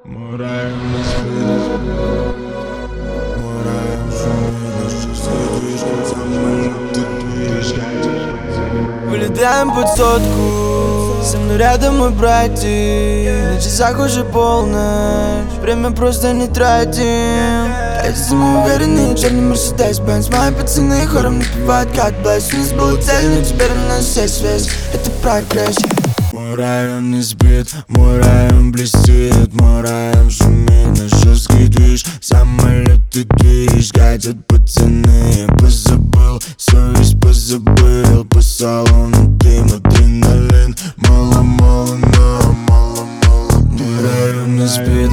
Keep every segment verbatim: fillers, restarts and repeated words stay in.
Мой район не спит, мой район шумит, чувствую движет, самолеты движет. Вылетаем под сотку, со мной рядом мой братик. На часах уже полночь, время просто не тратим. Эти мы уверенные, черный Мерседес Бенц. Мои пацаны хором напевают как блэс. У нас была цель, но теперь у нас есть связь. Это прогресс. Мой район не спит, мой район блестит, мой район шумит, на жесткий движ. Самолеты движ, гадят пацаны. Я позабыл, совесть позабыл. По салону дым, адреналин. Мало-мало, но мало-мало. Мой район не спит.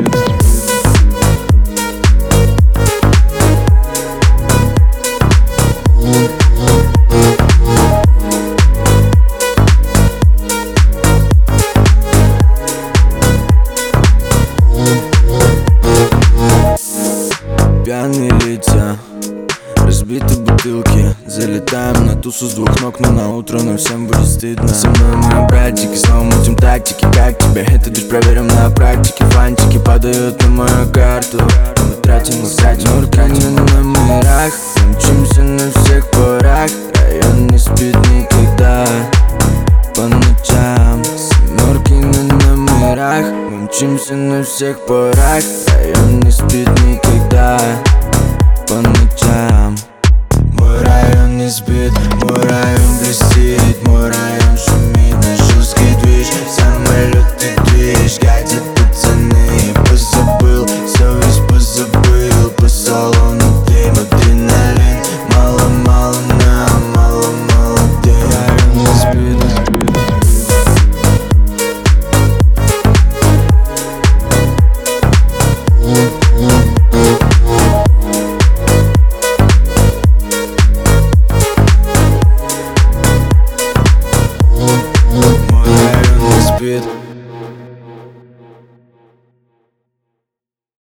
Пьяные лица, разбиты бутылки. Залетаем на тусу с двух ног, но на утро нам всем будет стыдно. Со мной мои братики, снова мутим тактики. Как тебе? Это лишь проверим на практике. Фантики падают на мою карту. Мы тратим, мы тратим, мы тратим на номерах. Мчимся на всех парах. Район не спит никогда. По ночам семерки на номерах. Мы мчимся на всех парах. Район не спит никогда. По ночам. Мой район не спит, мой район блестит, мой район шумит, на жесткий движ. Самолеты движ, гадят пацаны. Я позабыл, совесть позабыл. По салону дым, адреналин. Мало-мало нам, мало-мало дым. Район не спит. Мой район не спит.